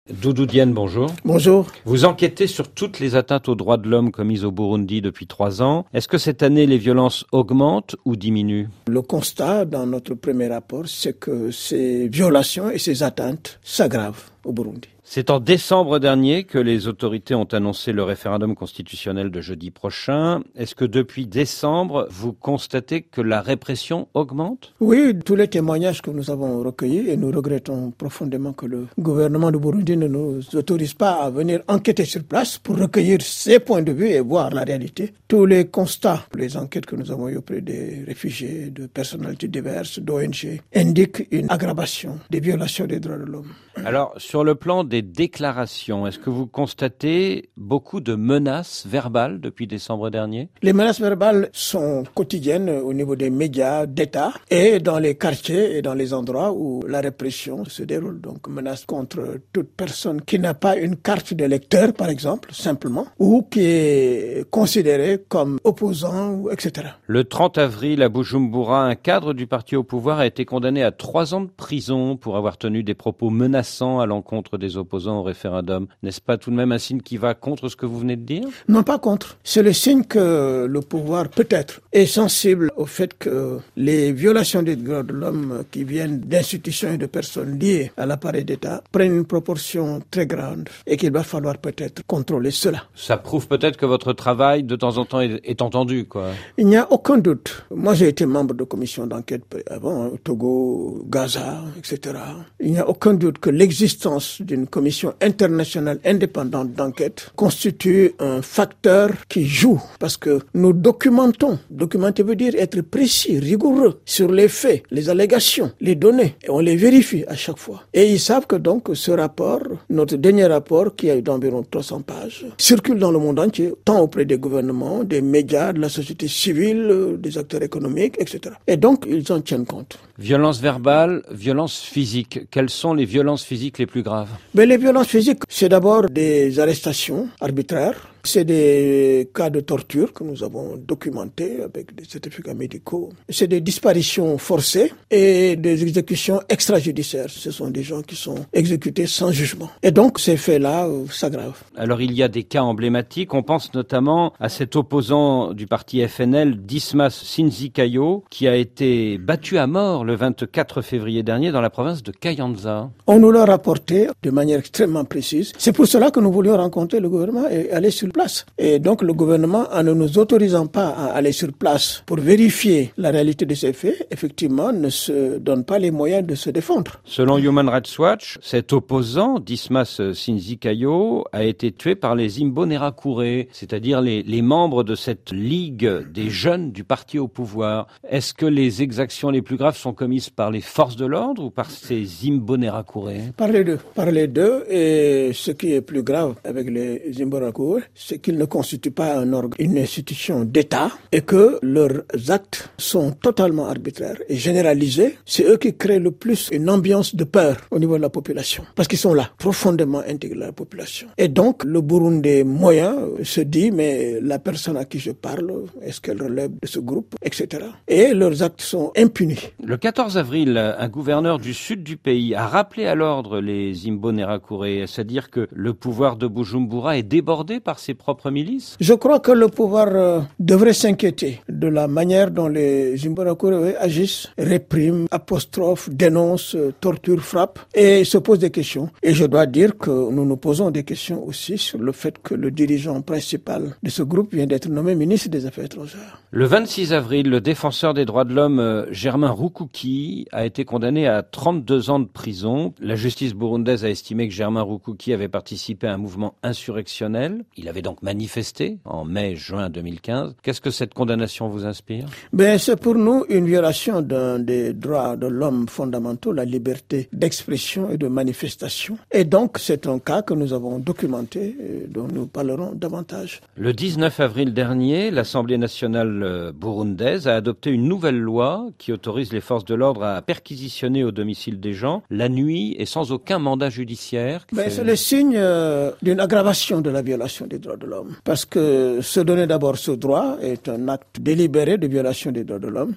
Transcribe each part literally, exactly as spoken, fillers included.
Doudou Diène, bonjour. Bonjour. Vous enquêtez sur toutes les atteintes aux droits de l'homme commises au Burundi depuis trois ans. Est-ce que cette année, les violences augmentent ou diminuent? Le constat dans notre premier rapport, c'est que ces violations et ces atteintes s'aggravent au Burundi. C'est en décembre dernier que les autorités ont annoncé le référendum constitutionnel de jeudi prochain. Est-ce que depuis décembre, vous constatez que la répression augmente? Oui, tous les témoignages que nous avons recueillis, et nous regrettons profondément que le gouvernement du Burundi ne nous autorise pas à venir enquêter sur place pour recueillir ces points de vue et voir la réalité. Tous les constats, les enquêtes que nous avons eues auprès des réfugiés, de personnalités diverses, d'O N G, indiquent une aggravation des violations des droits de l'homme. Alors, sur le plan des déclarations, est-ce que vous constatez beaucoup de menaces verbales depuis décembre dernier? Les menaces verbales sont quotidiennes au niveau des médias d'État et dans les quartiers et dans les endroits où la répression se déroule. Donc, menaces contre toute personne qui n'a pas une carte d'électeur, par exemple, simplement, ou qui est considérée comme opposant, et cetera. Le trente avril, à Bujumbura, un cadre du parti au pouvoir a été condamné à trois ans de prison pour avoir tenu des propos menaçants à l'encontre des opposants au référendum. N'est-ce pas tout de même un signe qui va contre ce que vous venez de dire? Non, pas contre. C'est le signe que le pouvoir, peut-être, est sensible au fait que les violations des droits de l'homme qui viennent d'institutions et de personnes liées à l'appareil d'État prennent une proportion très grande et qu'il va falloir peut-être contrôler cela. Ça prouve peut-être que votre travail, de temps en temps, est, est entendu, quoi. Il n'y a aucun doute. Moi, j'ai été membre de commissions d'enquête avant, hein, Togo, Gaza, et cetera. Il n'y a aucun doute que l'existence d'une commission internationale indépendante d'enquête constitue un facteur qui joue parce que nous documentons. Documenter veut dire être précis, rigoureux sur les faits, les allégations, les données et on les vérifie à chaque fois. Et ils savent que donc ce rapport, notre dernier rapport qui a eu d'environ trois cents pages, circule dans le monde entier, tant auprès des gouvernements, des médias, de la société civile, des acteurs économiques, et cetera. Et donc ils en tiennent compte. Violence verbale, violence physique. Quelles sont les violences physiques les plus graves? Mais les violences physiques, c'est d'abord des arrestations arbitraires. C'est des cas de torture que nous avons documentés avec des certificats médicaux. C'est des disparitions forcées et des exécutions extrajudiciaires. Ce sont des gens qui sont exécutés sans jugement. Et donc, ces faits-là euh, s'aggravent. Alors, il y a des cas emblématiques. On pense notamment à cet opposant du parti F N L, Dismas Sinzikayo, qui a été battu à mort le vingt-quatre février dernier dans la province de Kayanza. On nous l'a rapporté de manière extrêmement précise. C'est pour cela que nous voulions rencontrer le gouvernement et aller sur place. Et donc le gouvernement, en ne nous autorisant pas à aller sur place pour vérifier la réalité de ces faits, effectivement, ne se donne pas les moyens de se défendre. Selon Human Rights Watch, cet opposant, Dismas Sinzikayo, a été tué par les Imbonerakure, c'est-à-dire les, les membres de cette ligue des jeunes du parti au pouvoir. Est-ce que les exactions les plus graves sont commises par les forces de l'ordre ou par ces Imbonerakure? Par les deux. Par les deux. Et ce qui est plus grave avec les Imbonerakure, c'est qu'ils ne constituent pas un organe, une institution d'État et que leurs actes sont totalement arbitraires et généralisés. C'est eux qui créent le plus une ambiance de peur au niveau de la population parce qu'ils sont là, profondément intégrés à la population. Et donc, le Burundi moyen se dit, mais la personne à qui je parle, est-ce qu'elle relève de ce groupe, et cetera. Et leurs actes sont impunis. Le quatorze avril, un gouverneur du sud du pays a rappelé à l'ordre les Imbonerakure, c'est-à-dire que le pouvoir de Bujumbura est débordé par ses propres milices? Je crois que le pouvoir euh, devrait s'inquiéter de la manière dont les Imbonerakure agissent, répriment, apostrophent, dénoncent, euh, torturent, frappent et se posent des questions. Et je dois dire que nous nous posons des questions aussi sur le fait que le dirigeant principal de ce groupe vient d'être nommé ministre des Affaires étrangères. Le vingt-six avril, le défenseur des droits de l'homme euh, Germain Rukuki a été condamné à trente-deux ans de prison. La justice burundaise a estimé que Germain Rukuki avait participé à un mouvement insurrectionnel. Il avait donc manifesté en mai-juin deux mille quinze. Qu'est-ce que cette condamnation vous inspire? Ben, c'est pour nous une violation d'un des droits de l'homme fondamentaux, la liberté d'expression et de manifestation. Et donc, c'est un cas que nous avons documenté et dont nous parlerons davantage. Le dix-neuf avril dernier, l'Assemblée nationale burundaise a adopté une nouvelle loi qui autorise les forces de l'ordre à perquisitionner au domicile des gens la nuit et sans aucun mandat judiciaire. Ben, c'est le signe euh, d'une aggravation de la violation des droits droits de l'homme. Parce que se donner d'abord ce droit est un acte délibéré de violation des droits de l'homme.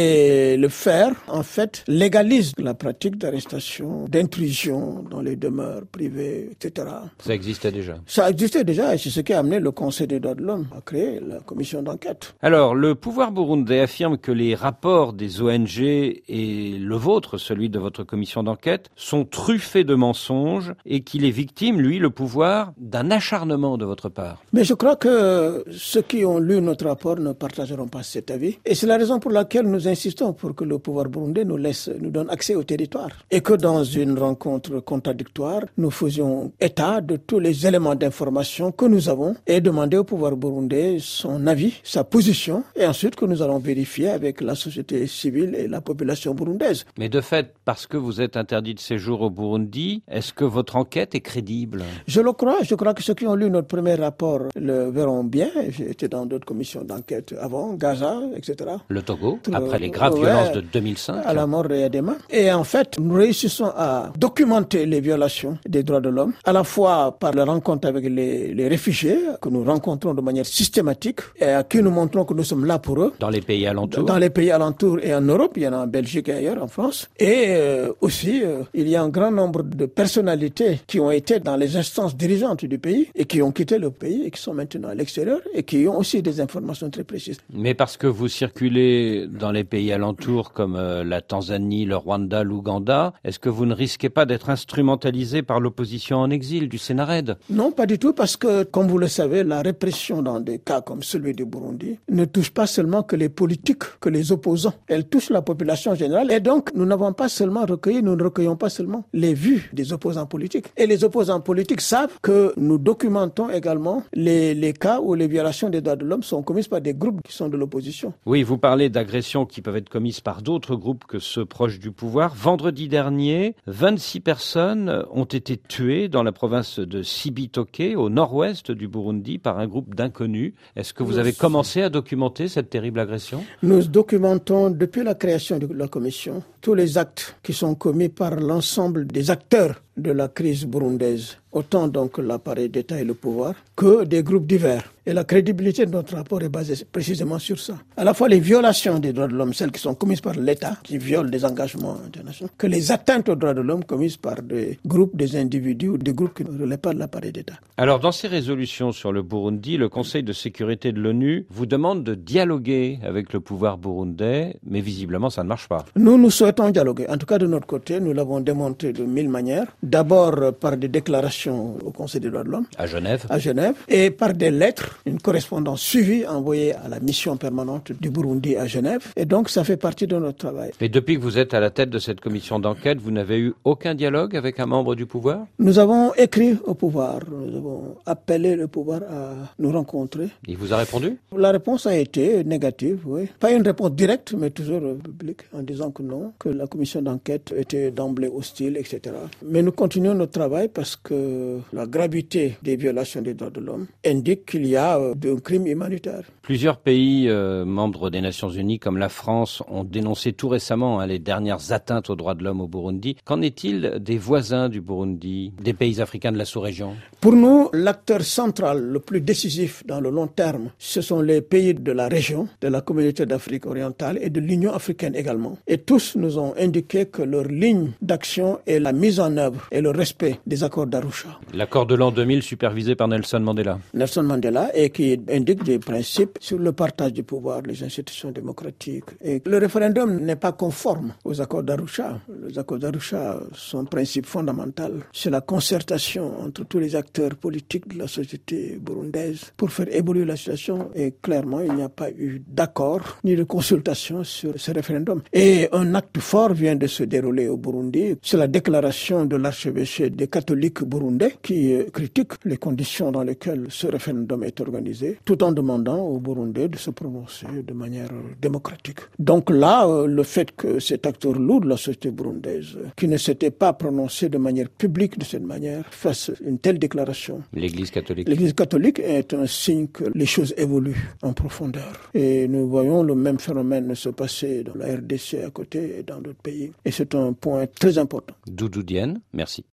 Et le faire, en fait, légalise la pratique d'arrestation, d'intrusion dans les demeures privées, et cetera. Ça existait déjà. Ça existait déjà et c'est ce qui a amené le Conseil des droits de l'homme à créer la commission d'enquête. Alors, le pouvoir burundais affirme que les rapports des O N G et le vôtre, celui de votre commission d'enquête, sont truffés de mensonges et qu'il est victime, lui, le pouvoir, d'un acharnement de votre part. Mais je crois que ceux qui ont lu notre rapport ne partageront pas cet avis. Et c'est la raison pour laquelle nous insistons pour que le pouvoir burundais nous laisse, nous donne accès au territoire. Et que dans une rencontre contradictoire, nous faisions état de tous les éléments d'information que nous avons et demander au pouvoir burundais son avis, sa position, et ensuite que nous allons vérifier avec la société civile et la population burundaise. Mais de fait, parce que vous êtes interdit de séjour au Burundi, est-ce que votre enquête est crédible? Je le crois. Je crois que ceux qui ont lu notre premier rapport le verront bien. J'ai été dans d'autres commissions d'enquête avant, Gaza, et cetera. Le Togo, Le, après les graves ouais, violences de deux mille cinq. À la mort de Yadema. Et en fait, nous réussissons à documenter les violations des droits de l'homme, à la fois par la rencontre avec les, les réfugiés, que nous rencontrons de manière systématique, et à qui nous montrons que nous sommes là pour eux. Dans les pays alentours. Dans les pays alentours et en Europe, il y en a en Belgique et ailleurs, en France. Et euh, aussi, euh, il y a un grand nombre de personnalités qui ont été dans les instances dirigeantes du pays et qui ont quitté le pays et qui sont maintenant à l'extérieur et qui ont aussi des informations très précises. Mais parce que vous circulez dans les pays alentours comme euh, la Tanzanie, le Rwanda, l'Ouganda, est-ce que vous ne risquez pas d'être instrumentalisé par l'opposition en exil du Sénarède? Non, pas du tout, parce que, comme vous le savez, la répression dans des cas comme celui du Burundi ne touche pas seulement que les politiques, que les opposants. Elle touche la population générale. Et donc, nous n'avons pas seulement recueilli, nous ne recueillons pas seulement les vues des opposants politiques. Et les opposants politiques savent que nous documentons également les, les cas où les violations des droits de l'homme sont commises par des groupes qui sont de l'opposition. Oui, vous parlez d'agressions qui peuvent être commises par d'autres groupes que ceux proches du pouvoir. Vendredi dernier, vingt-six personnes ont été tuées dans la province de Cibitoke, au nord-ouest du Burundi, par un groupe d'inconnus. Est-ce que vous avez commencé à documenter cette terrible agression? Nous documentons, depuis la création de la commission, tous les actes qui sont commis par l'ensemble des acteurs de la crise burundaise, autant donc l'appareil d'État et le pouvoir, que des groupes divers. Et la crédibilité de notre rapport est basée précisément sur ça. À la fois les violations des droits de l'homme, celles qui sont commises par l'État, qui violent des engagements internationaux, que les atteintes aux droits de l'homme commises par des groupes, des individus ou des groupes qui ne relèvent pas de l'appareil d'État. Alors, dans ces résolutions sur le Burundi, le Conseil de sécurité de l'ONU vous demande de dialoguer avec le pouvoir burundais, mais visiblement, ça ne marche pas. Nous, nous souhaitons dialoguer. En tout cas, de notre côté, nous l'avons démontré de mille manières. D'abord par des déclarations au Conseil des droits de l'homme. À Genève. À Genève. Et par des lettres, une correspondance suivie envoyée à la mission permanente du Burundi à Genève. Et donc, ça fait partie de notre travail. Et depuis que vous êtes à la tête de cette commission d'enquête, vous n'avez eu aucun dialogue avec un membre du pouvoir? Nous avons écrit au pouvoir. Nous avons appelé le pouvoir à nous rencontrer. Il vous a répondu? La réponse a été négative, oui. Pas une réponse directe, mais toujours publique, en disant que non, que la commission d'enquête était d'emblée hostile, et cetera. Mais nous continuons notre travail parce que la gravité des violations des droits de l'homme indique qu'il y a euh, un crime humanitaire. Plusieurs pays euh, membres des Nations Unies, comme la France, ont dénoncé tout récemment hein, les dernières atteintes aux droits de l'homme au Burundi. Qu'en est-il des voisins du Burundi, des pays africains de la sous-région? Pour nous, l'acteur central, le plus décisif dans le long terme, ce sont les pays de la région, de la communauté d'Afrique orientale et de l'Union africaine également. Et tous nous ont indiqué que leur ligne d'action est la mise en œuvre et le respect des accords d'Arusha. L'accord de l'an deux mille supervisé par Nelson Mandela. Nelson Mandela, et qui indique des principes sur le partage du pouvoir, les institutions démocratiques. Et le référendum n'est pas conforme aux accords d'Arusha. Les accords d'Arusha sont un principe fondamental. C'est la concertation entre tous les acteurs politiques de la société burundaise pour faire évoluer la situation. Et clairement, il n'y a pas eu d'accord ni de consultation sur ce référendum. Et un acte fort vient de se dérouler au Burundi. C'est la déclaration de l'archevêché des catholiques burundais qui critique les conditions dans lesquelles ce référendum est organisé, tout en demandant aux Burundais de se prononcer de manière démocratique. Donc là, le fait que cet acteur lourd de la société burundaise, qui ne s'était pas prononcé de manière publique de cette manière, fasse une telle déclaration. L'Église catholique. L'Église catholique est un signe que les choses évoluent en profondeur. Et nous voyons le même phénomène se passer dans la R D C à côté et dans d'autres pays. Et c'est un point très important. Doudou Diène, merci.